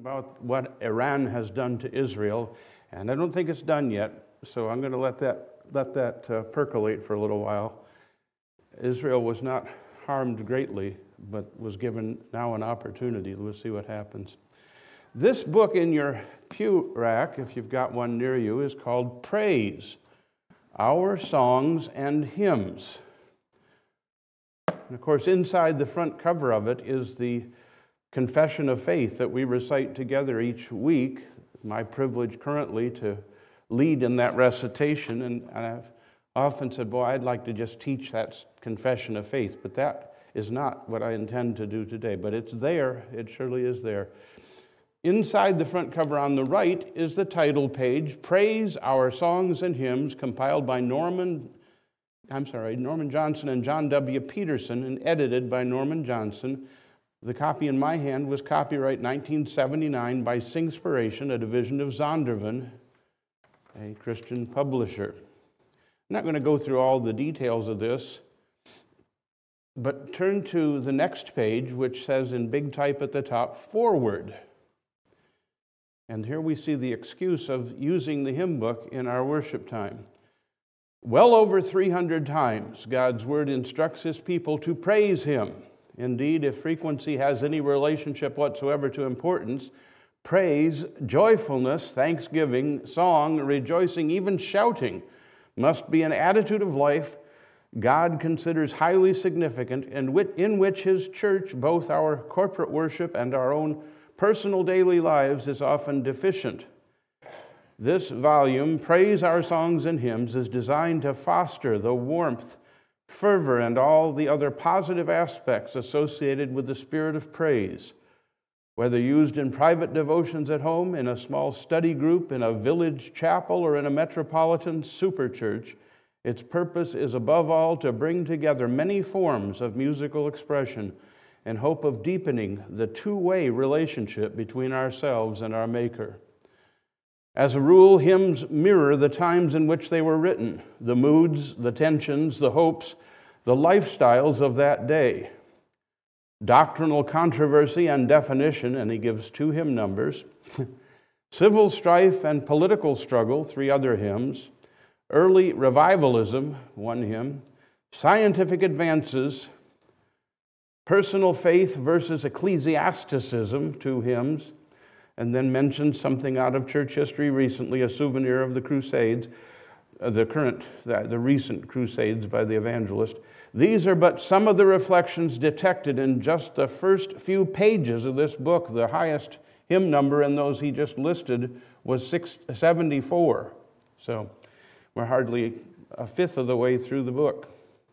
about what Iran has done to Israel, and I don't think it's done yet, so I'm going to let that percolate for a little while. Israel was not harmed greatly, but was given now an opportunity. We'll see what happens. This book in your pew rack, if you've got one near you, is called Praise, Our Songs and Hymns. And of course, inside the front cover of it is the confession of faith that we recite together each week. My privilege currently to lead in that recitation, and I've often said, boy, I'd like to just teach that confession of faith, but that is not what I intend to do today. But it's there, it surely is there. Inside the front cover on the right is the title page, Praise, Our Songs and Hymns, compiled by Norman Johnson and John W. Peterson, and edited by Norman Johnson. The copy in my hand was copyright 1979 by Singspiration, a division of Zondervan, a Christian publisher. I'm not going to go through all the details of this, but turn to the next page, which says in big type at the top, Forward. And here we see the excuse of using the hymn book in our worship time. Well over 300 times, God's Word instructs His people to praise Him. Indeed, if frequency has any relationship whatsoever to importance, praise, joyfulness, thanksgiving, song, rejoicing, even shouting must be an attitude of life God considers highly significant and in which His church, both our corporate worship and our own personal daily lives, is often deficient. This volume, Praise, Our Songs and Hymns, is designed to foster the warmth, fervor, and all the other positive aspects associated with the spirit of praise. Whether used in private devotions at home, in a small study group, in a village chapel, or in a metropolitan superchurch, its purpose is above all to bring together many forms of musical expression in hope of deepening the two-way relationship between ourselves and our Maker. As a rule, hymns mirror the times in which they were written, the moods, the tensions, the hopes, the lifestyles of that day. Doctrinal controversy and definition, and he gives 2 hymn numbers. Civil strife and political struggle, 3 other hymns. Early revivalism, 1 hymn. Scientific advances. Personal faith versus ecclesiasticism, 2 hymns. And then mentions something out of church history recently, a souvenir of the Crusades, the recent Crusades by the evangelist. These are but some of the reflections detected in just the first few pages of this book. The highest hymn number in those he just listed was 674. So we're hardly a fifth of the way through the book.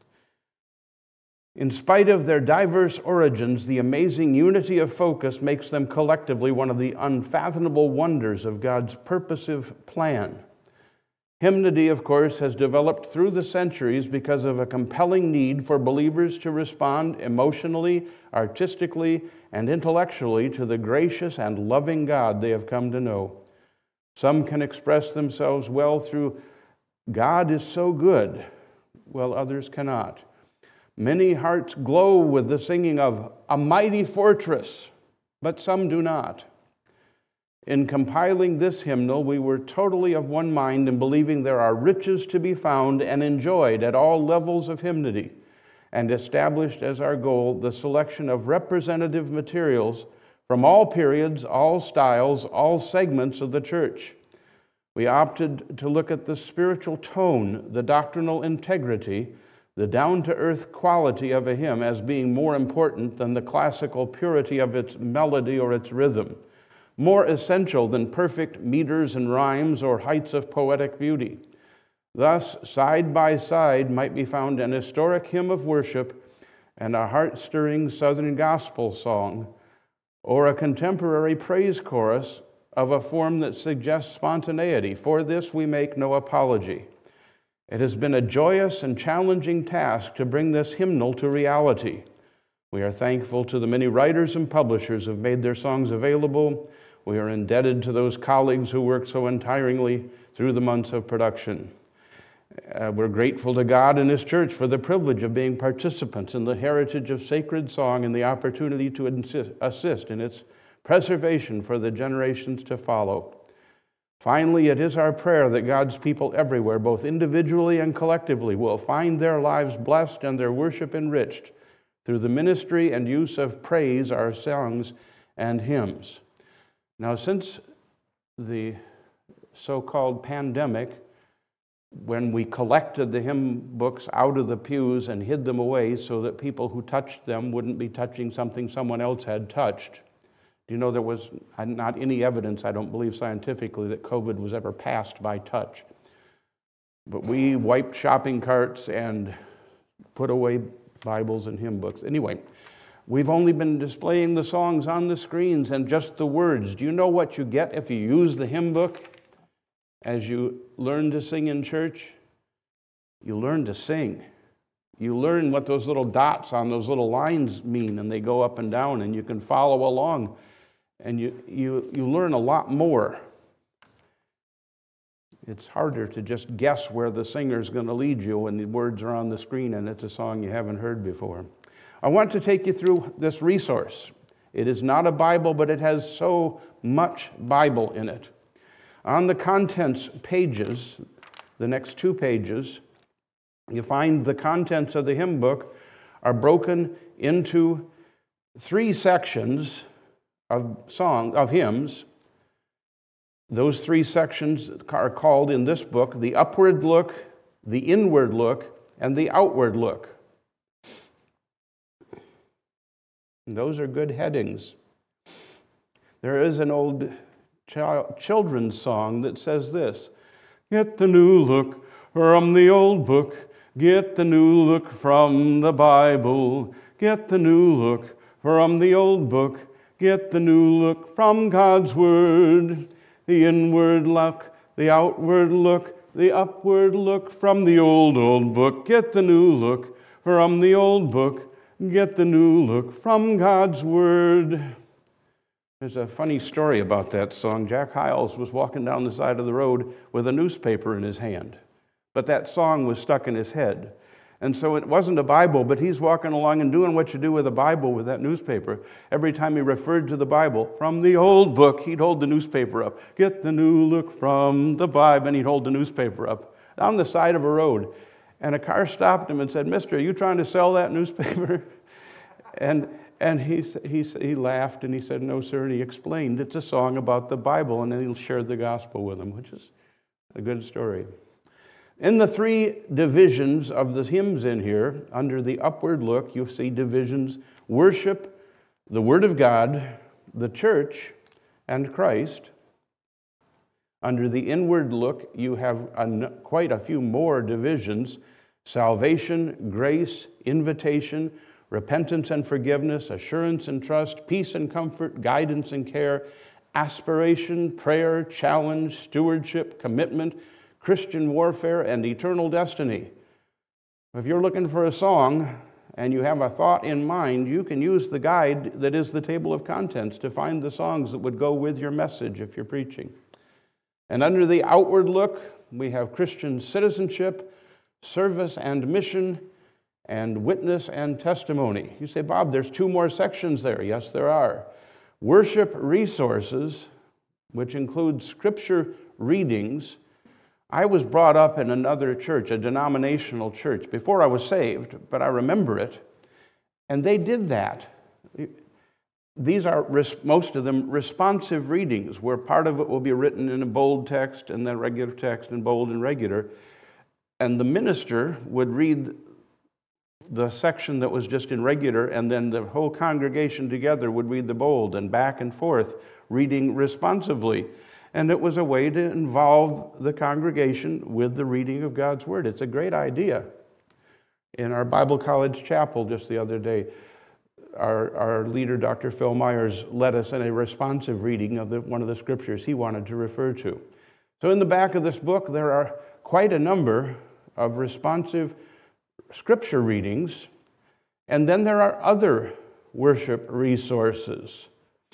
In spite of their diverse origins, the amazing unity of focus makes them collectively one of the unfathomable wonders of God's purposive plan. Hymnody, of course, has developed through the centuries because of a compelling need for believers to respond emotionally, artistically, and intellectually to the gracious and loving God they have come to know. Some can express themselves well through God is so good, while others cannot. Many hearts glow with the singing of A Mighty Fortress, but some do not. In compiling this hymnal, we were totally of one mind in believing there are riches to be found and enjoyed at all levels of hymnody, and established as our goal the selection of representative materials from all periods, all styles, all segments of the church. We opted to look at the spiritual tone, the doctrinal integrity, the down-to-earth quality of a hymn as being more important than the classical purity of its melody or its rhythm, more essential than perfect meters and rhymes or heights of poetic beauty. Thus, side by side might be found an historic hymn of worship and a heart-stirring Southern gospel song, or a contemporary praise chorus of a form that suggests spontaneity. For this we make no apology. It has been a joyous and challenging task to bring this hymnal to reality. We are thankful to the many writers and publishers who have made their songs available. We are indebted to those colleagues who worked so untiringly through the months of production. We're grateful to God and His church for the privilege of being participants in the heritage of sacred song and the opportunity to assist in its preservation for the generations to follow. Finally, it is our prayer that God's people everywhere, both individually and collectively, will find their lives blessed and their worship enriched through the ministry and use of praise, our songs and hymns. Now, since the so-called pandemic, when we collected the hymn books out of the pews and hid them away so that people who touched them wouldn't be touching something someone else had touched. Do you know there was not any evidence, I don't believe scientifically, that COVID was ever passed by touch. But we wiped shopping carts and put away Bibles and hymn books. Anyway, we've only been displaying the songs on the screens and just the words. Do you know what you get if you use the hymn book? As you learn to sing in church, you learn to sing. You learn what those little dots on those little lines mean, and they go up and down, and you can follow along, and you learn a lot more. It's harder to just guess where the singer's going to lead you when the words are on the screen and it's a song you haven't heard before. I want to take you through this resource. It is not a Bible, but it has so much Bible in it. On the contents pages, the next 2 pages, you find the contents of the hymn book are broken into 3 sections of hymns. Those 3 sections are called in this book the upward look, the inward look, and the outward look. And those are good headings. There is an old children's song that says this: get the new look from the old book, get the new look from the Bible, get the new look from the old book, get the new look from God's Word, the inward look, the outward look, the upward look from the old book, get the new look from the old book, get the new look from God's Word. There's a funny story about that song. Jack Hyles was walking down the side of the road with a newspaper in his hand, but that song was stuck in his head. And so it wasn't a Bible, but he's walking along and doing what you do with a Bible with that newspaper. Every time he referred to the Bible, from the old book, he'd hold the newspaper up. Get the new look from the Bible, and he'd hold the newspaper up on the side of a road. And a car stopped him and said, "Mister, are you trying to sell that newspaper?" And he laughed and he said, "No, sir." And he explained it's a song about the Bible, and then he shared the gospel with him, which is a good story. In the 3 divisions of the hymns in here, under the upward look, you see divisions: worship, the Word of God, the church, and Christ. Under the inward look, you have quite a few more divisions: salvation, grace, invitation, repentance and forgiveness, assurance and trust, peace and comfort, guidance and care, aspiration, prayer, challenge, stewardship, commitment, Christian warfare, and eternal destiny. If you're looking for a song and you have a thought in mind, you can use the guide that is the table of contents to find the songs that would go with your message if you're preaching. And under the outward look, we have Christian citizenship, service and mission, and witness and testimony. You say, "Bob, there's 2 more sections there." Yes, there are. Worship resources, which include scripture readings. I was brought up in another church, a denominational church, before I was saved, but I remember it. And they did that. These are, most of them, responsive readings, where part of it will be written in a bold text and then regular text and bold and regular. And the minister would read the section that was just in regular, and then the whole congregation together would read the bold, and back and forth, reading responsively. And it was a way to involve the congregation with the reading of God's Word. It's a great idea. In our Bible College chapel just the other day, our leader, Dr. Phil Myers, led us in a responsive reading of one of the scriptures he wanted to refer to. So in the back of this book, there are quite a number of responsive scripture readings, and then there are other worship resources.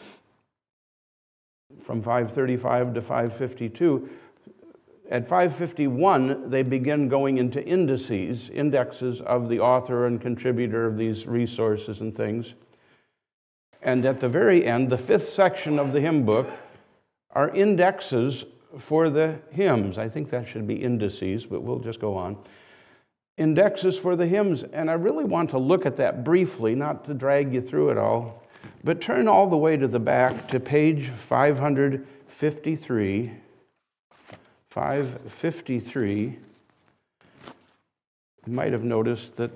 From 535 to 552. At 551, they begin going into indexes of the author and contributor of these resources and things. And at the very end, the 5th section of the hymn book are indexes for the hymns. I think that should be indices, but we'll just go on. Indexes for the hymns, and I really want to look at that briefly, not to drag you through it all, but turn all the way to the back to page 553. 553. You might have noticed that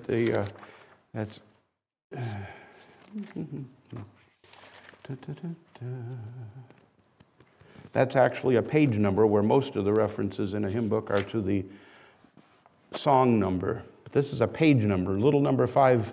that's actually a page number where most of the references in a hymn book are to the song number. But this is a page number, little number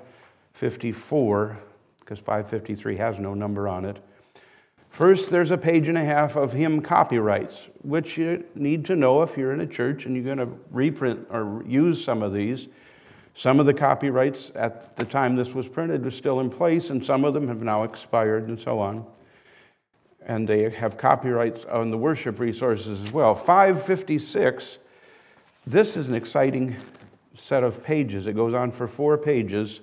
554, because 553 has no number on it. First, there's a page and a half of hymn copyrights, which you need to know if you're in a church and you're going to reprint or use some of these. Some of the copyrights at the time this was printed were still in place, and some of them have now expired and so on. And they have copyrights on the worship resources as well. 556, this is an exciting set of pages. It goes on for 4 pages.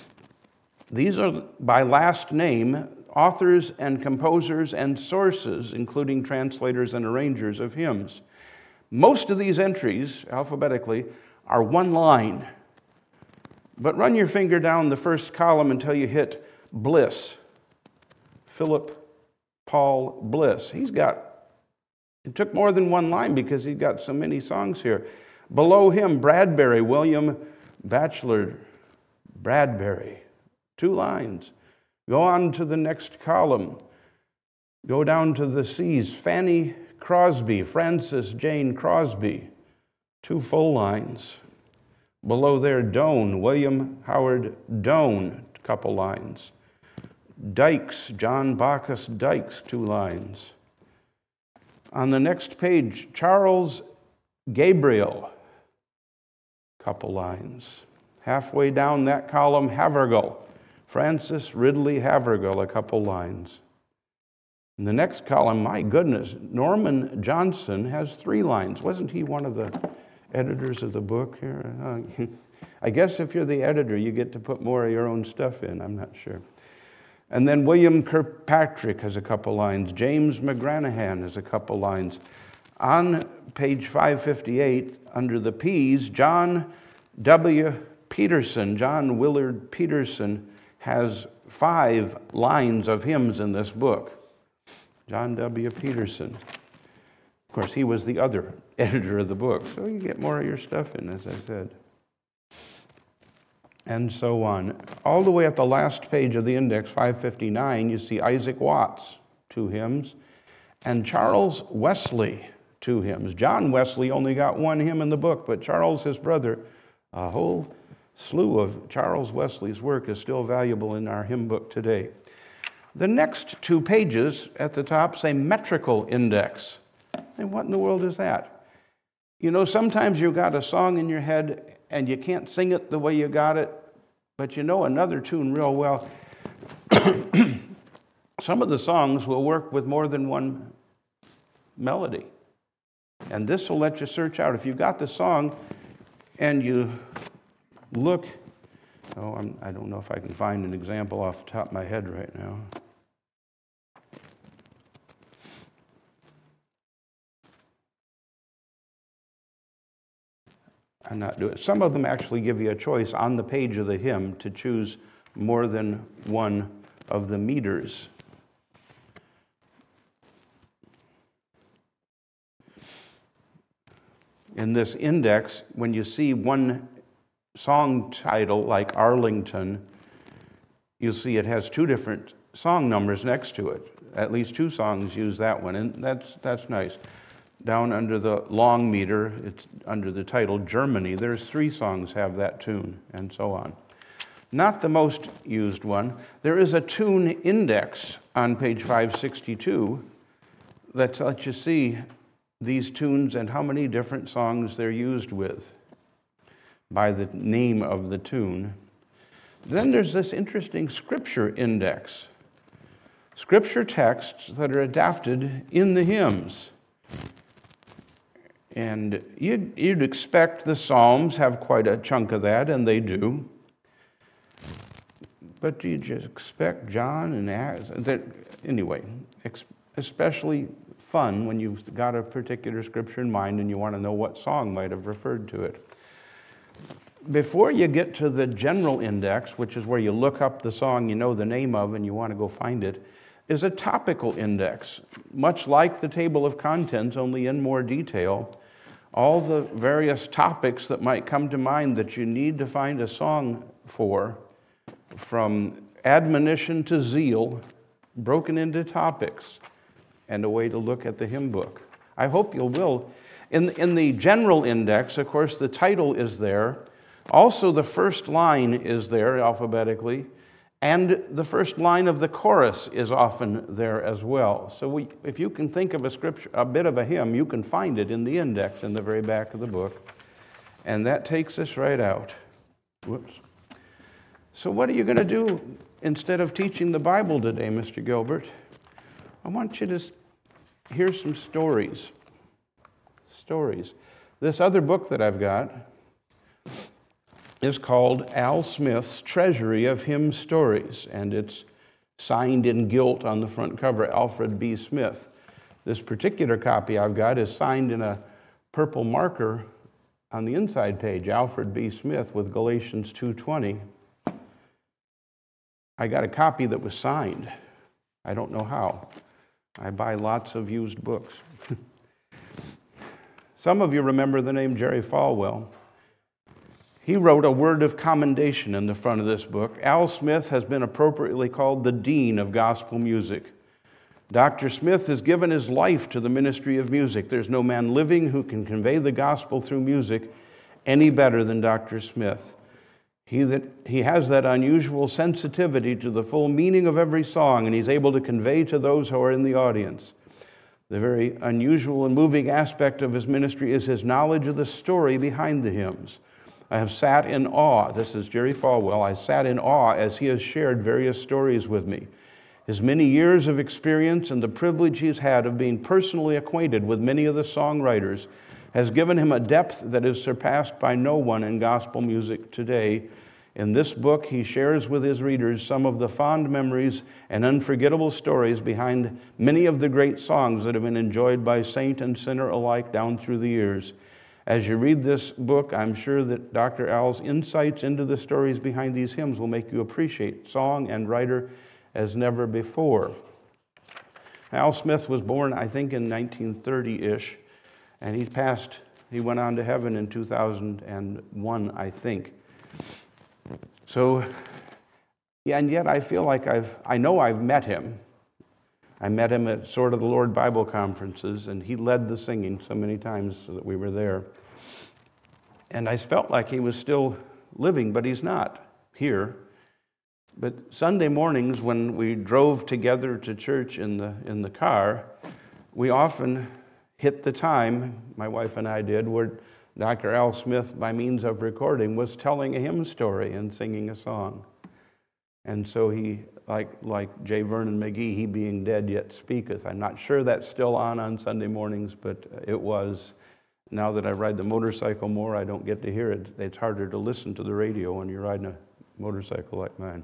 These are by last name, authors and composers and sources, including translators and arrangers of hymns. Most of these entries, alphabetically, are one line. But run your finger down the first column until you hit Bliss. Philip Paul Bliss. It took more than one line because he's got so many songs here. Below him, Bradbury, William Batchelor Bradbury. 2 lines. Go on to the next column. Go down to the C's. Fanny Crosby, Frances Jane Crosby. 2 full lines. Below there, Doane, William Howard Doane. A couple lines. Dykes, John Bacchus Dykes. 2 lines. On the next page, Charles Gabriel. Couple lines. Halfway down that column, Havergal. Francis Ridley Havergal, a couple lines. In the next column, my goodness, Norman Johnson has 3 lines. Wasn't he one of the editors of the book here? I guess if you're the editor, you get to put more of your own stuff in. I'm not sure. And then William Kirkpatrick has a couple lines. James McGranahan has a couple lines. On page 558, under the P's, John W. Peterson, John Willard Peterson, has 5 lines of hymns in this book. John W. Peterson. Of course, he was the other editor of the book, so you get more of your stuff in, as I said. And so on. All the way at the last page of the index, 559, you see Isaac Watts, 2 hymns, and Charles Wesley, 2 hymns. John Wesley only got 1 hymn in the book, but Charles, his brother, a whole slew of Charles Wesley's work is still valuable in our hymn book today. The next 2 pages at the top say metrical index. And what in the world is that? You know, sometimes you've got a song in your head and you can't sing it the way you got it, but you know another tune real well. Some of the songs will work with more than one melody. And this will let you search out. If you've got the song and you look, I don't know if I can find an example off the top of my head right now. I'm not doing it. Some of them actually give you a choice on the page of the hymn to choose more than one of the meters. In this index, when you see one song title like Arlington, you'll see it has 2 different song numbers next to it. At least 2 songs use that one, and that's nice. Down under the long meter, it's under the title Germany, there's 3 songs have that tune, and so on. Not the most used one. There is a tune index on page 562 that lets you see these tunes and how many different songs they're used with by the name of the tune. Then there's this interesting scripture index. Scripture texts that are adapted in the hymns. And you'd expect the Psalms have quite a chunk of that, and they do. But you just expect John and Acts? Anyway, especially fun when you've got a particular scripture in mind and you want to know what song might have referred to it. Before you get to the general index, which is where you look up the song you know the name of and you want to go find it, is a topical index, much like the table of contents, only in more detail. All the various topics that might come to mind that you need to find a song for, from admonition to zeal, broken into topics, and a way to look at the hymn book. I hope you will. In the general index, of course, the title is there. Also, the first line is there alphabetically, and the first line of the chorus is often there as well. So if you can think of a scripture, a bit of a hymn, you can find it in the index in the very back of the book. And that takes us right out. Whoops. So what are you going to do instead of teaching the Bible today, Mr. Gilbert? I want you to hear some stories. Stories. This other book that I've got is called Al Smith's Treasury of Hymn Stories, and it's signed in gilt on the front cover, Alfred B. Smith. This particular copy I've got is signed in a purple marker on the inside page, Alfred B. Smith with Galatians 2:20. I got a copy that was signed. I don't know how. I buy lots of used books. Some of you remember the name Jerry Falwell. He wrote a word of commendation in the front of this book. Al Smith has been appropriately called the Dean of Gospel Music. Dr. Smith has given his life to the ministry of music. There's no man living who can convey the gospel through music any better than Dr. Smith. He has that unusual sensitivity to the full meaning of every song, and he's able to convey to those who are in the audience. The very unusual and moving aspect of his ministry is his knowledge of the story behind the hymns. I have sat in awe. This is Jerry Falwell. I sat in awe as he has shared various stories with me. His many years of experience and the privilege he's had of being personally acquainted with many of the songwriters has given him a depth that is surpassed by no one in gospel music today. In this book, he shares with his readers some of the fond memories and unforgettable stories behind many of the great songs that have been enjoyed by saint and sinner alike down through the years. As you read this book, I'm sure that Dr. Al's insights into the stories behind these hymns will make you appreciate song and writer as never before. Al Smith was born, I think, in 1930-ish, and he went on to heaven in 2001, I think. So, yeah, and yet I feel like I know I've met him. I met him at Sword of the Lord Bible conferences, and he led the singing so many times that we were there. And I felt like he was still living, but he's not here. But Sunday mornings when we drove together to church in the car, we often hit the time, my wife and I did, where Dr. Al Smith, by means of recording, was telling a hymn story and singing a song. And so he, like J. Vernon McGee, he being dead yet speaketh. I'm not sure that's still on Sunday mornings, but it was. Now that I ride the motorcycle more, I don't get to hear it. It's harder to listen to the radio when you're riding a motorcycle like mine.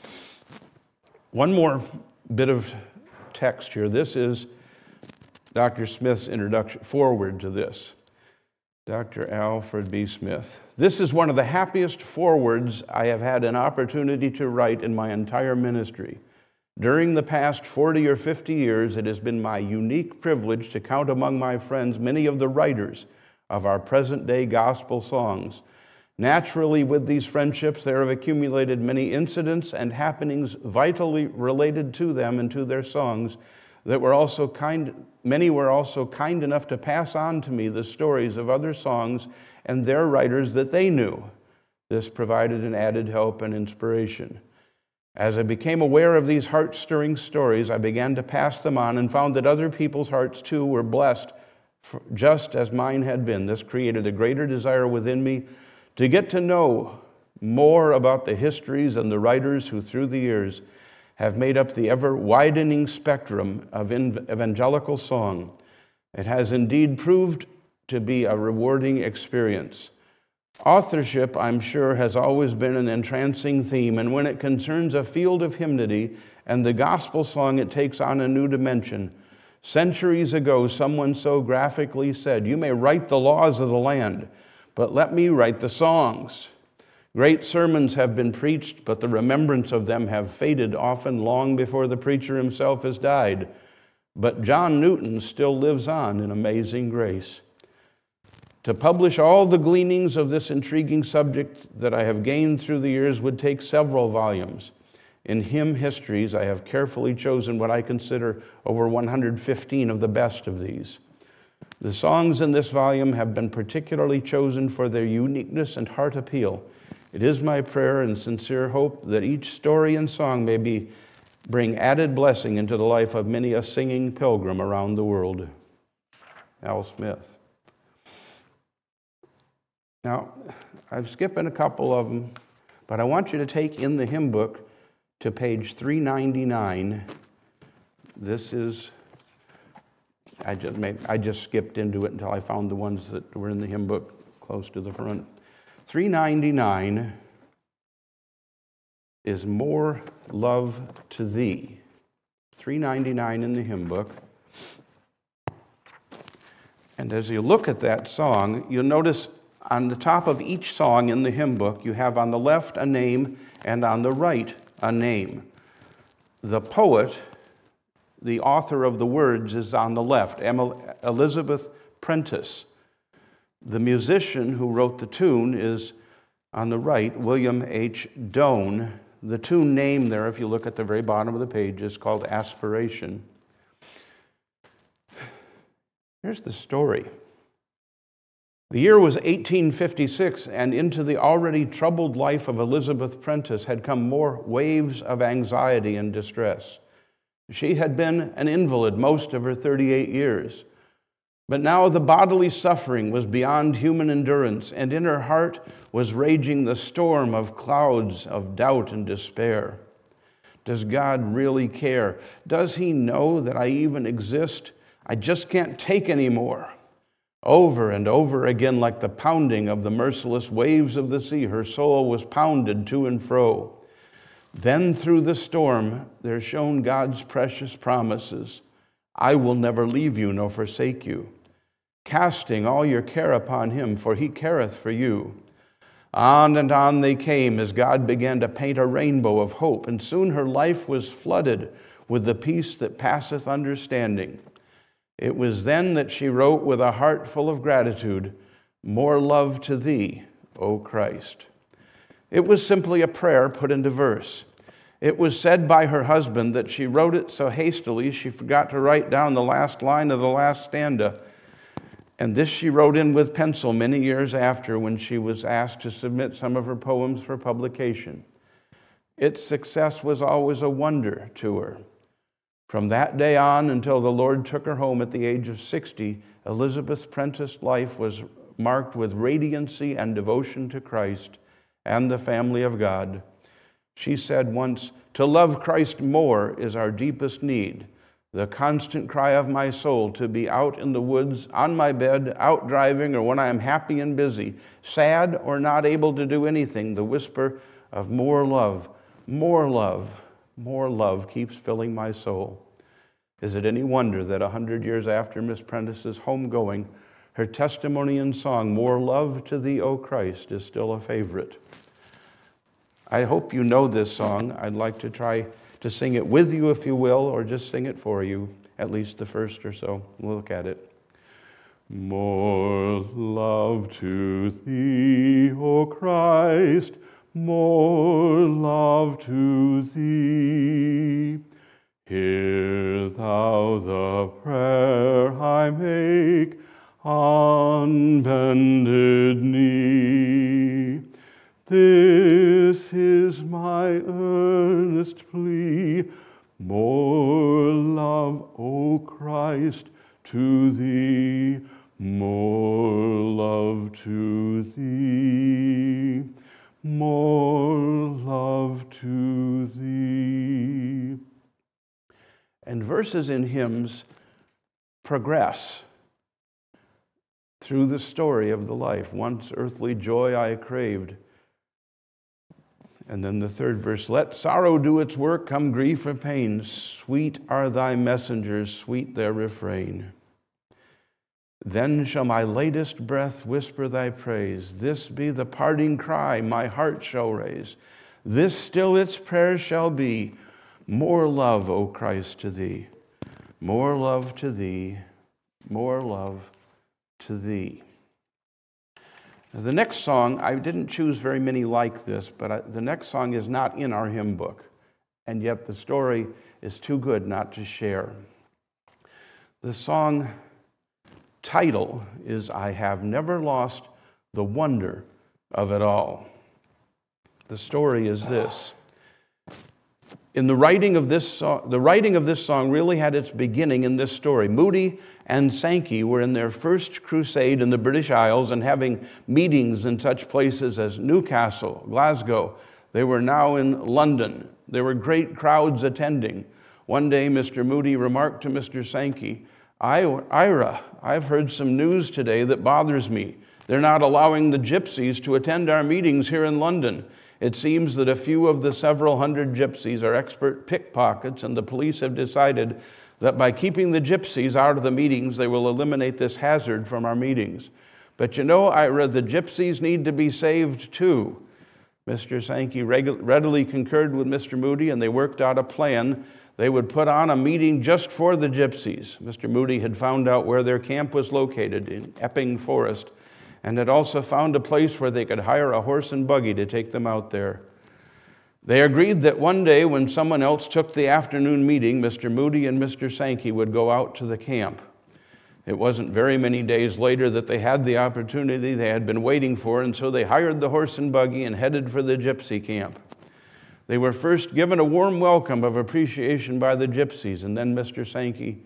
One more bit of text here. This is Dr. Smith's introduction, foreword to this. Dr. Alfred B. Smith. This is one of the happiest forewords I have had an opportunity to write in my entire ministry. During the past 40 or 50 years, it has been my unique privilege to count among my friends many of the writers of our present-day gospel songs. Naturally, with these friendships, there have accumulated many incidents and happenings vitally related to them and to their songs that many were also kind enough to pass on to me the stories of other songs and their writers that they knew. This provided an added help and inspiration. As I became aware of these heart-stirring stories, I began to pass them on and found that other people's hearts too were blessed just as mine had been. This created a greater desire within me to get to know more about the histories and the writers who through the years have made up the ever-widening spectrum of evangelical song. It has indeed proved to be a rewarding experience. Authorship, I'm sure, has always been an entrancing theme, and when it concerns a field of hymnody and the gospel song, it takes on a new dimension. Centuries ago, someone so graphically said, "You may write the laws of the land, but let me write the songs." Great sermons have been preached, but the remembrance of them have faded, often long before the preacher himself has died. But John Newton still lives on in amazing grace. To publish all the gleanings of this intriguing subject that I have gained through the years would take several volumes. In hymn histories, I have carefully chosen what I consider over 115 of the best of these. The songs in this volume have been particularly chosen for their uniqueness and heart appeal. It is my prayer and sincere hope that each story and song may bring added blessing into the life of many a singing pilgrim around the world. Al Smith. Now, I'm skipping a couple of them, but I want you to take in the hymn book to page 399. This is, I just skipped into it until I found the ones that were in the hymn book close to the front. 399 is More Love to Thee. 399 in the hymn book. And as you look at that song, you'll notice on the top of each song in the hymn book, you have on the left a name and on the right a name. The poet, the author of the words, is on the left, Elizabeth Prentice. The musician who wrote the tune is on the right, William H. Doane. The tune name there, if you look at the very bottom of the page, is called Aspiration. Here's the story. The year was 1856, and into the already troubled life of Elizabeth Prentice had come more waves of anxiety and distress. She had been an invalid most of her 38 years, but now the bodily suffering was beyond human endurance, and in her heart was raging the storm of clouds of doubt and despair. Does God really care? Does He know that I even exist? I just can't take any more. Over and over again, like the pounding of the merciless waves of the sea, her soul was pounded to and fro. Then through the storm there shone God's precious promises. I will never leave you nor forsake you. Casting all your care upon Him, for He careth for you. On and on they came as God began to paint a rainbow of hope, and soon her life was flooded with the peace that passeth understanding. It was then that she wrote with a heart full of gratitude, "More love to thee, O Christ." It was simply a prayer put into verse. It was said by her husband that she wrote it so hastily she forgot to write down the last line of the last stanza. And this she wrote in with pencil many years after, when she was asked to submit some of her poems for publication. Its success was always a wonder to her. From that day on until the Lord took her home at the age of 60, Elizabeth Prentice's life was marked with radiancy and devotion to Christ and the family of God. She said once, "To love Christ more is our deepest need. The constant cry of my soul to be out in the woods, on my bed, out driving, or when I am happy and busy, sad or not able to do anything, the whisper of more love, more love, more love keeps filling my soul." Is it any wonder that 100 years after Miss Prentice's homegoing, her testimony and song, "More Love to Thee, O Christ," is still a favorite? I hope you know this song. I'd like to try to sing it with you, if you will, or just sing it for you, at least the first or so. We'll look at it. More love to Thee, O Christ, more love to Thee. Hear Thou the prayer I make on bended knee. This is my earnest plea, more love, O Christ, to Thee, more love to Thee, more love to Thee. And verses in hymns progress through the story of the life. Once earthly joy I craved. And then the third verse, let sorrow do its work, come grief and pain. Sweet are thy messengers, sweet their refrain. Then shall my latest breath whisper thy praise. This be the parting cry my heart shall raise. This still its prayer shall be, more love, O Christ, to thee. More love to thee, more love to thee. Now, the next song, I didn't choose very many like this, but the next song is not in our hymn book, and yet the story is too good not to share. The song title is I Have Never Lost the Wonder of It All. The story is this. In the writing of this song really had its beginning in this story. Moody and Sankey were in their first crusade in the British Isles and having meetings in such places as Newcastle, Glasgow. They were now in London. There were great crowds attending. One day, Mr. Moody remarked to Mr. Sankey, Ira, I've heard some news today that bothers me. They're not allowing the gypsies to attend our meetings here in London. It seems that a few of the several hundred gypsies are expert pickpockets, and the police have decided that by keeping the gypsies out of the meetings, they will eliminate this hazard from our meetings. But you know, Ira, the gypsies need to be saved too. Mr. Sankey readily concurred with Mr. Moody, and they worked out a plan. They would put on a meeting just for the gypsies. Mr. Moody had found out where their camp was located in Epping Forest, and had also found a place where they could hire a horse and buggy to take them out there. They agreed that one day when someone else took the afternoon meeting, Mr. Moody and Mr. Sankey would go out to the camp. It wasn't very many days later that they had the opportunity they had been waiting for, and so they hired the horse and buggy and headed for the gypsy camp. They were first given a warm welcome of appreciation by the gypsies, and then Mr. Sankey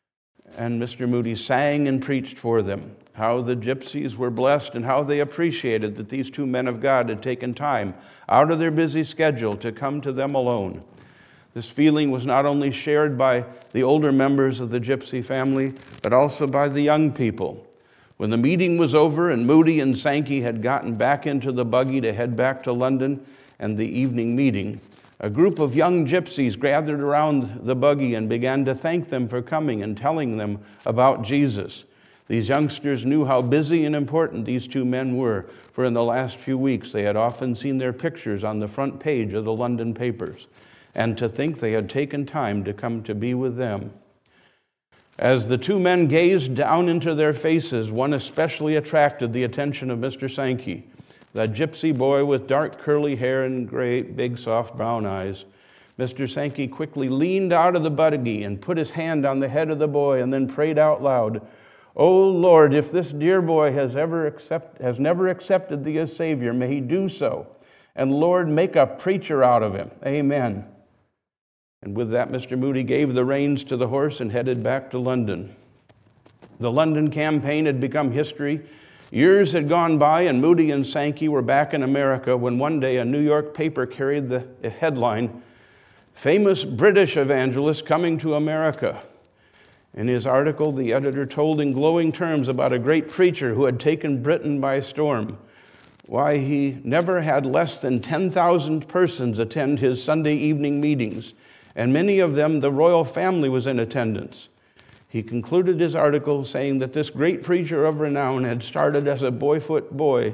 and Mr. Moody sang and preached for them, how the gypsies were blessed and how they appreciated that these two men of God had taken time out of their busy schedule to come to them alone. This feeling was not only shared by the older members of the gypsy family, but also by the young people. When the meeting was over and Moody and Sankey had gotten back into the buggy to head back to London and the evening meeting, a group of young gypsies gathered around the buggy and began to thank them for coming and telling them about Jesus. These youngsters knew how busy and important these two men were, for in the last few weeks they had often seen their pictures on the front page of the London papers, and to think they had taken time to come to be with them. As the two men gazed down into their faces, one especially attracted the attention of Mr. Sankey, that gypsy boy with dark curly hair and great big soft brown eyes. Mr. Sankey quickly leaned out of the buggy and put his hand on the head of the boy and then prayed out loud, "Oh Lord, if this dear boy has never accepted thee as Savior, may he do so. And Lord, make a preacher out of him. Amen." And with that, Mr. Moody gave the reins to the horse and headed back to London. The London campaign had become history. Years had gone by, and Moody and Sankey were back in America when one day a New York paper carried the headline, "Famous British Evangelist Coming to America." In his article, the editor told in glowing terms about a great preacher who had taken Britain by storm. Why, he never had less than 10,000 persons attend his Sunday evening meetings, and many of them the royal family was in attendance. He concluded his article saying that this great preacher of renown had started as a barefoot boy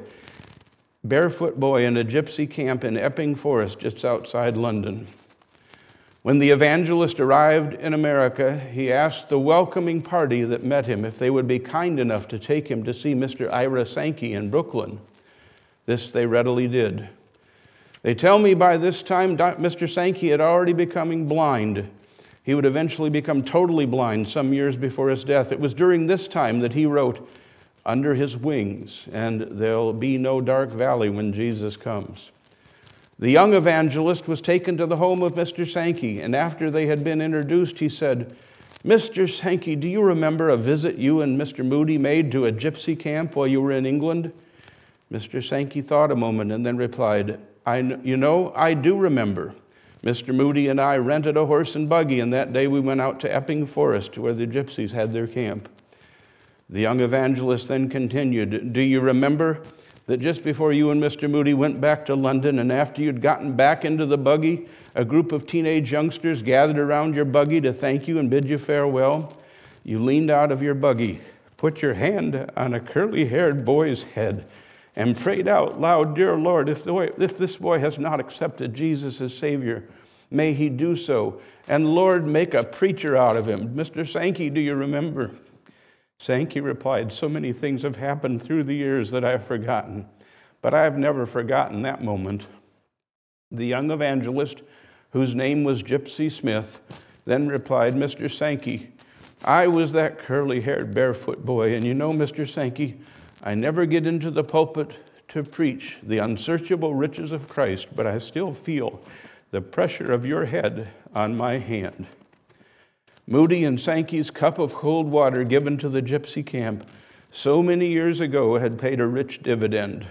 in a gypsy camp in Epping Forest just outside London. When the evangelist arrived in America, he asked the welcoming party that met him if they would be kind enough to take him to see Mr. Ira Sankey in Brooklyn. This they readily did. They tell me by this time Mr. Sankey had already becoming blind. He would eventually become totally blind some years before his death. It was during this time that he wrote, "Under his wings, and there'll be no dark valley when Jesus comes." The young evangelist was taken to the home of Mr. Sankey, and after they had been introduced, he said, "Mr. Sankey, do you remember a visit you and Mr. Moody made to a gypsy camp while you were in England?" Mr. Sankey thought a moment and then replied, I do remember. Mr. Moody and I rented a horse and buggy, and that day we went out to Epping Forest where the gypsies had their camp." The young evangelist then continued, "Do you remember that just before you and Mr. Moody went back to London, and after you'd gotten back into the buggy, a group of teenage youngsters gathered around your buggy to thank you and bid you farewell? You leaned out of your buggy, put your hand on a curly-haired boy's head, and prayed out loud, 'Dear Lord, if this boy has not accepted Jesus as Savior, may he do so. And Lord, make a preacher out of him.' Mr. Sankey, do you remember?" Sankey replied, "So many things have happened through the years that I have forgotten, but I have never forgotten that moment." The young evangelist, whose name was Gypsy Smith, then replied, "Mr. Sankey, I was that curly-haired barefoot boy, and you know, Mr. Sankey, I never get into the pulpit to preach the unsearchable riches of Christ, but I still feel the pressure of your head on my hand." Moody and Sankey's cup of cold water given to the gypsy camp so many years ago had paid a rich dividend.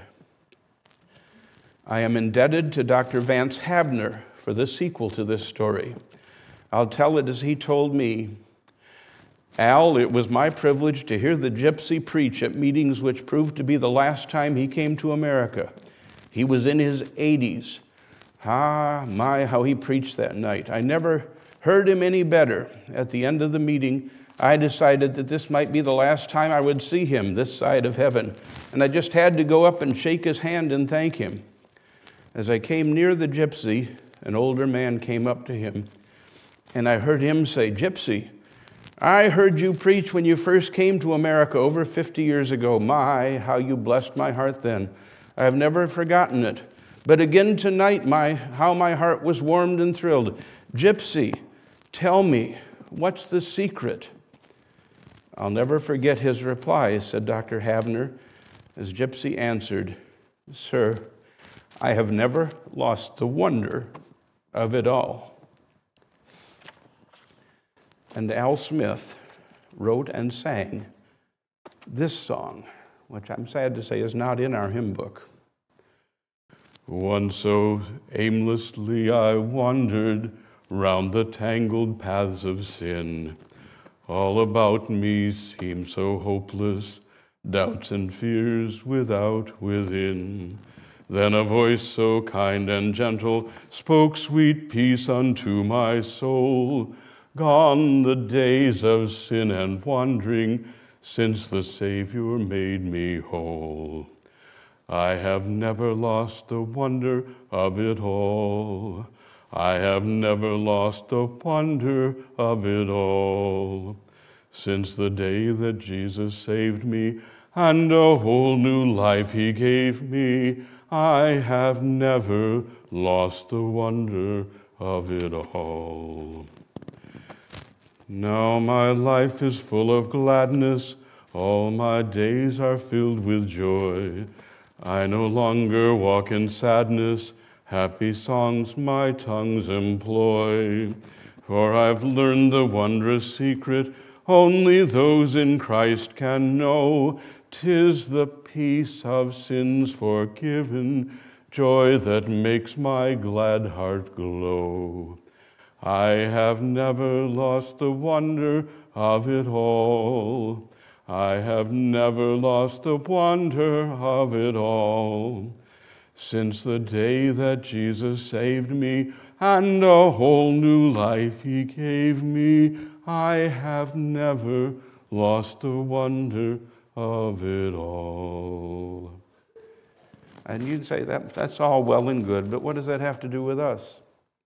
I am indebted to Dr. Vance Havner for the sequel to this story. I'll tell it as he told me. "Al, it was my privilege to hear the gypsy preach at meetings which proved to be the last time he came to America. He was in his 80s. Ah, my, how he preached that night. I never heard him any better. At the end of the meeting, I decided that this might be the last time I would see him this side of heaven, and I just had to go up and shake his hand and thank him. As I came near the gypsy, an older man came up to him, and I heard him say, 'Gypsy, I heard you preach when you first came to America over 50 years ago. My, how you blessed my heart then. I have never forgotten it. But again tonight, how my heart was warmed and thrilled. Gypsy, tell me, what's the secret?' I'll never forget his reply," said Dr. Havner, as Gypsy answered, "Sir, I have never lost the wonder of it all." And Al Smith wrote and sang this song, which I'm sad to say is not in our hymn book. "Once so aimlessly I wandered round the tangled paths of sin. All about me seemed so hopeless, doubts and fears without, within. Then a voice so kind and gentle spoke sweet peace unto my soul. Gone the days of sin and wandering, since the Savior made me whole. I have never lost the wonder of it all. I have never lost the wonder of it all. Since the day that Jesus saved me and a whole new life he gave me, I have never lost the wonder of it all. Now my life is full of gladness, all my days are filled with joy. I no longer walk in sadness, happy songs my tongues employ. For I've learned the wondrous secret only those in Christ can know. 'Tis the peace of sins forgiven, joy that makes my glad heart glow. I have never lost the wonder of it all. I have never lost the wonder of it all. Since the day that Jesus saved me and a whole new life he gave me, I have never lost the wonder of it all." And you'd say that's all well and good, but what does that have to do with us?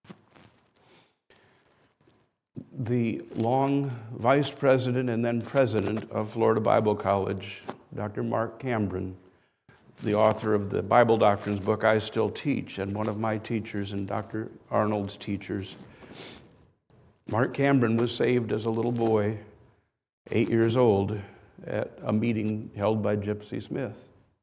The long vice president and then president of Florida Bible College, Dr. Mark Cameron, the author of the Bible Doctrines book I Still Teach, and one of my teachers and Dr. Arnold's teachers. Mark Cameron was saved as a little boy, 8 years old, at a meeting held by Gypsy Smith.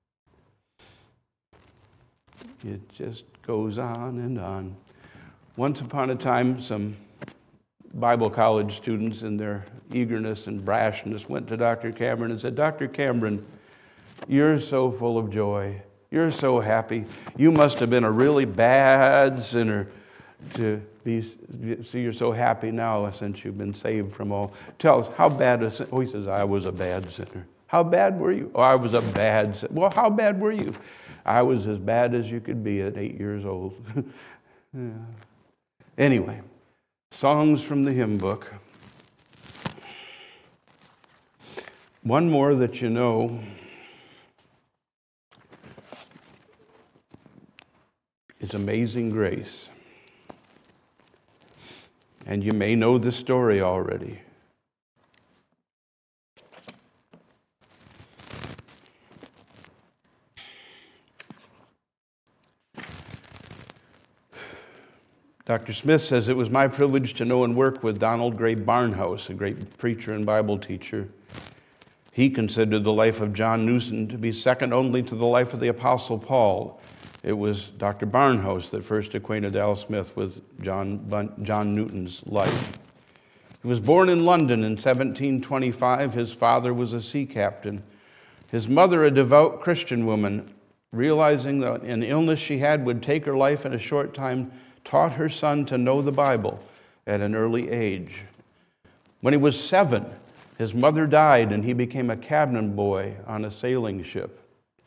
It just goes on and on. Once upon a time, some Bible college students, in their eagerness and brashness, went to Dr. Cameron and said, "Dr. Cameron, you're so full of joy. You're so happy. You must have been a really bad sinner to see you're so happy now since you've been saved from all. Tell us, how bad a sin?" Oh, he says, "I was a bad sinner." How bad were you? Oh, I was a bad sinner. Well, how bad were you? I was as bad as you could be at 8 years old. Yeah. Anyway, songs from the hymn book. One more that you know is Amazing Grace. And you may know the story already. Dr. Smith says, it was my privilege to know and work with Donald Gray Barnhouse, a great preacher and Bible teacher. He considered the life of John Newton to be second only to the life of the Apostle Paul. It was Dr. Barnhouse that first acquainted Al Smith with John Newton's life. He was born in London in 1725. His father was a sea captain. His mother, a devout Christian woman, realizing that an illness she had would take her life in a short time, taught her son to know the Bible at an early age. When he was 7, his mother died and he became a cabin boy on a sailing ship.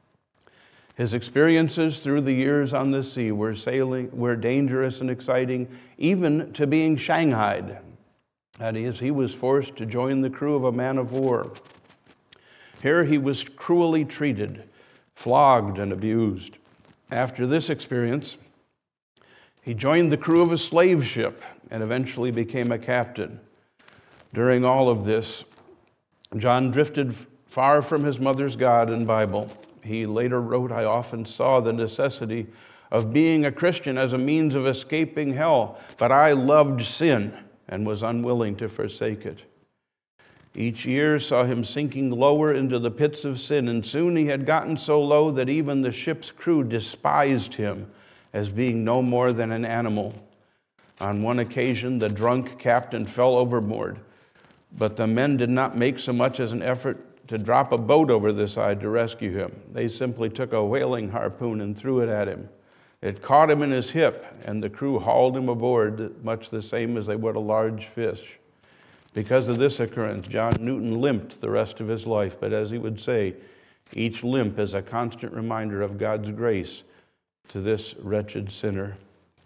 His experiences through the years on the sea were dangerous and exciting, even to being shanghaied. That is, he was forced to join the crew of a man of war. Here he was cruelly treated, flogged and abused. After this experience, he joined the crew of a slave ship and eventually became a captain. During all of this, John drifted far from his mother's God and Bible. He later wrote, I often saw the necessity of being a Christian as a means of escaping hell, but I loved sin and was unwilling to forsake it. Each year saw him sinking lower into the pits of sin, and soon he had gotten so low that even the ship's crew despised him as being no more than an animal. On one occasion, the drunk captain fell overboard, but the men did not make so much as an effort to drop a boat over the side to rescue him. They simply took a whaling harpoon and threw it at him. It caught him in his hip, and the crew hauled him aboard, much the same as they would a large fish. Because of this occurrence, John Newton limped the rest of his life, but as he would say, each limp is a constant reminder of God's grace to this wretched sinner.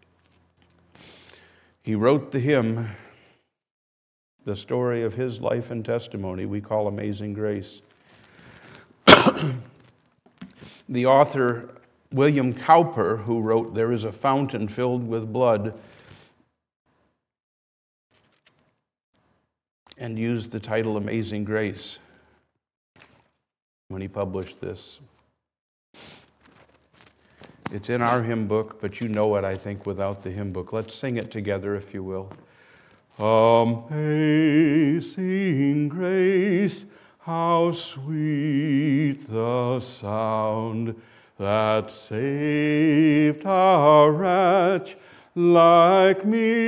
He wrote the hymn, the story of his life and testimony we call Amazing Grace. The author, William Cowper, who wrote There is a Fountain Filled with Blood, and used the title Amazing Grace when he published this. It's in our hymn book, but you know it, I think, without the hymn book. Let's sing it together, if you will. Amazing grace, how sweet the sound that saved a wretch like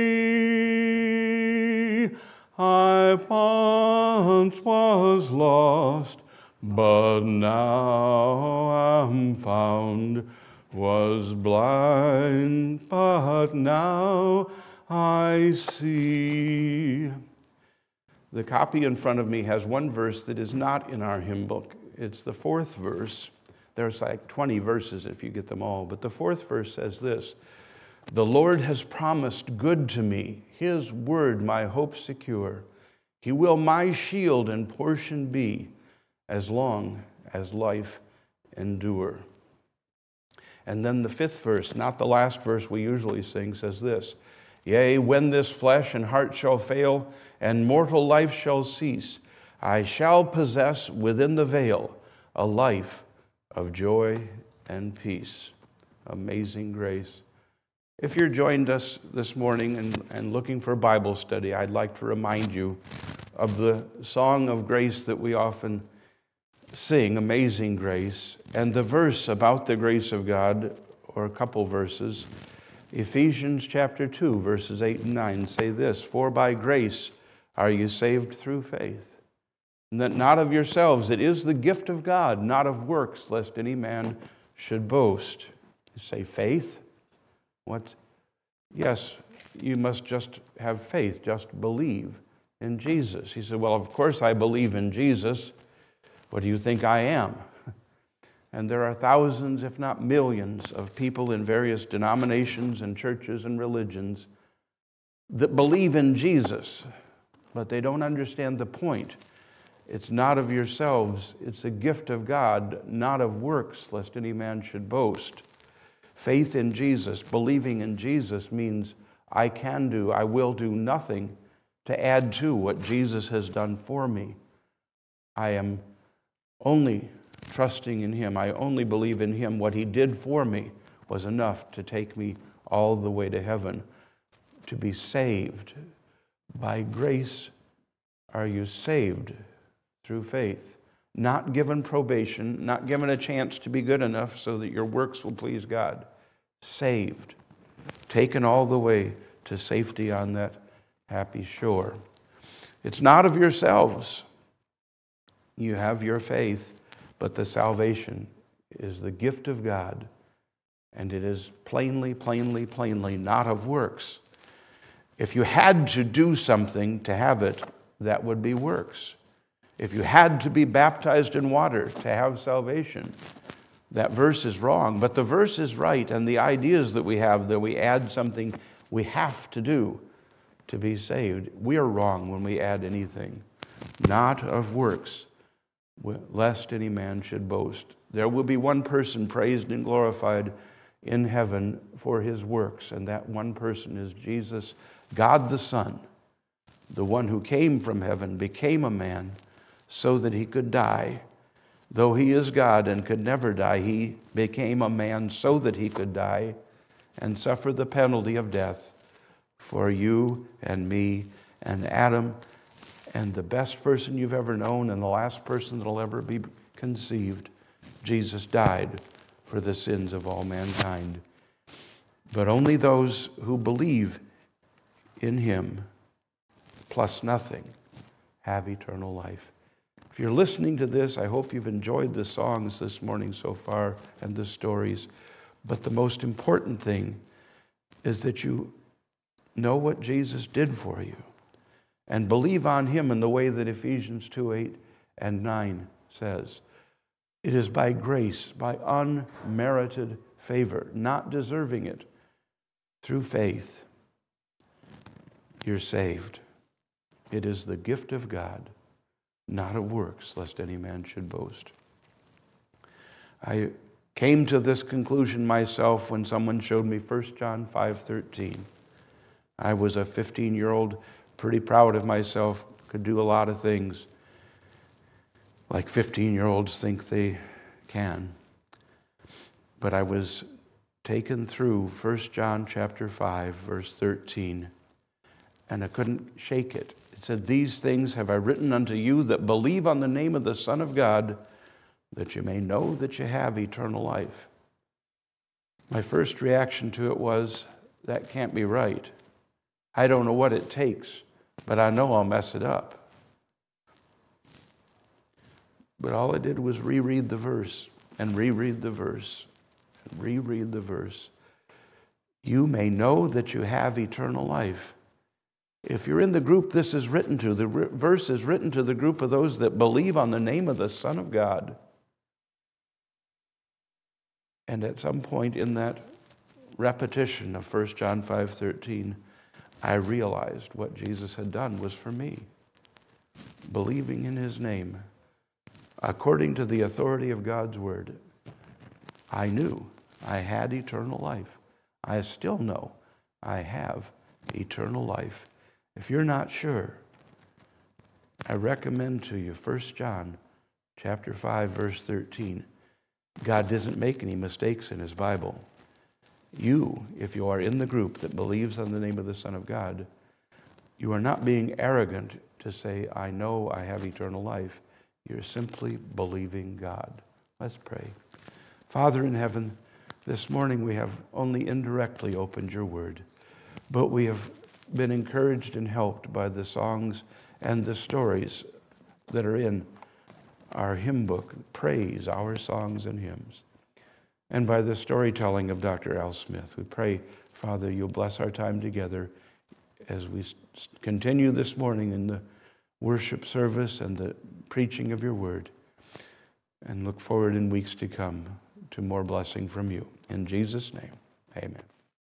me. I once was lost, but now am found. Was blind, but now I see. The copy in front of me has one verse that is not in our hymn book. It's the 4th verse. There's like 20 verses if you get them all, but the 4th verse says this: The Lord has promised good to me, His word my hope secure. He will my shield and portion be, as long as life endure. And then the 5th verse, not the last verse we usually sing, says this: Yea, when this flesh and heart shall fail, and mortal life shall cease, I shall possess within the veil a life of joy and peace. Amazing grace. If you're joined us this morning and looking for Bible study, I'd like to remind you of the song of grace that we often sing, Amazing Grace, and the verse about the grace of God, or a couple verses. Ephesians chapter 2, verses 8 and 9 say this: For by grace are you saved through faith, and that not of yourselves, it is the gift of God, not of works, lest any man should boast. You say faith? What? Yes, you must just have faith, just believe in Jesus. He said, well, of course I believe in Jesus. What do you think I am? And there are thousands, if not millions, of people in various denominations and churches and religions that believe in Jesus, but they don't understand the point. It's not of yourselves, it's a gift of God, not of works, lest any man should boast. Faith in Jesus, believing in Jesus, means I will do nothing to add to what Jesus has done for me. I am only trusting in Him. I only believe in Him. What He did for me was enough to take me all the way to heaven. To be saved. By grace are you saved through faith. Not given probation, not given a chance to be good enough so that your works will please God. Saved. Taken all the way to safety on that happy shore. It's not of yourselves. You have your faith, but the salvation is the gift of God, and it is plainly not of works. If you had to do something to have it, that would be works. If you had to be baptized in water to have salvation, that verse is wrong. But the verse is right, and the ideas that we have, that we add something we have to do to be saved, we are wrong when we add anything. Not of works, lest any man should boast. There will be one person praised and glorified in heaven for his works, and that one person is Jesus, God the Son, the one who came from heaven, became a man so that he could die. Though he is God and could never die, he became a man so that he could die and suffer the penalty of death for you and me and Adam and the best person you've ever known and the last person that'll ever be conceived. Jesus died for the sins of all mankind. But only those who believe in him, plus nothing, have eternal life. If you're listening to this, I hope you've enjoyed the songs this morning so far and the stories. But the most important thing is that you know what Jesus did for you and believe on him in the way that Ephesians 2:8 and 9 says. It is by grace, by unmerited favor, not deserving it. Through faith, you're saved. It is the gift of God, not of works, lest any man should boast. I came to this conclusion myself when someone showed me 1 John 5:13. I was a 15-year-old, pretty proud of myself, could do a lot of things like 15-year-olds think they can. But I was taken through 1 John chapter 5, verse 13, and I couldn't shake it. It said, "These things have I written unto you that believe on the name of the Son of God, that you may know that you have eternal life." My first reaction to it was, that can't be right. I don't know what it takes, but I know I'll mess it up. But all I did was reread the verse and reread the verse and reread the verse. You may know that you have eternal life. If you're in the group this is written to, the verse is written to the group of those that believe on the name of the Son of God. And at some point in that repetition of 1 John 5:13, I realized what Jesus had done was for me. Believing in his name, according to the authority of God's word, I knew I had eternal life. I still know I have eternal life. If you're not sure, I recommend to you 1 John chapter 5, verse 13. God doesn't make any mistakes in his Bible. You, if you are in the group that believes on the name of the Son of God, you are not being arrogant to say, I know I have eternal life. You're simply believing God. Let's pray. Father in heaven, this morning we have only indirectly opened your word, but we have been encouraged and helped by the songs and the stories that are in our hymn book, Praise, Our Songs and Hymns, and by the storytelling of Dr. Al Smith. We pray, Father, you'll bless our time together as we continue this morning in the worship service and the preaching of your word. and look forward in weeks to come to more blessing from you. In Jesus' name, amen.